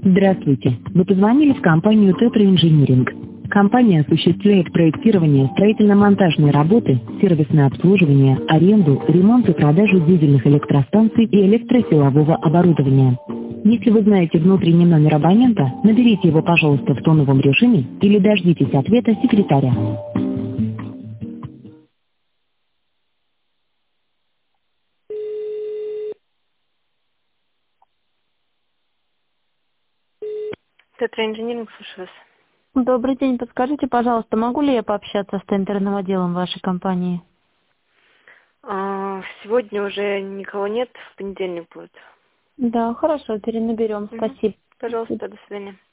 Здравствуйте. Вы позвонили в компанию «Тетра Инжиниринг». Компания осуществляет проектирование, строительно-монтажные работы, сервисное обслуживание, аренду, ремонт и продажу дизельных электростанций и электросилового оборудования. Если вы знаете внутренний номер абонента, наберите его, пожалуйста, в тоновом режиме или дождитесь ответа секретаря. Тетраинжиниринг, слушаю вас. Добрый день. Подскажите, пожалуйста, могу ли я пообщаться с тендерным отделом вашей компании? Сегодня уже никого нет, в понедельник будет. Да, хорошо, перенаберем. Мгм. Спасибо. Пожалуйста, до свидания.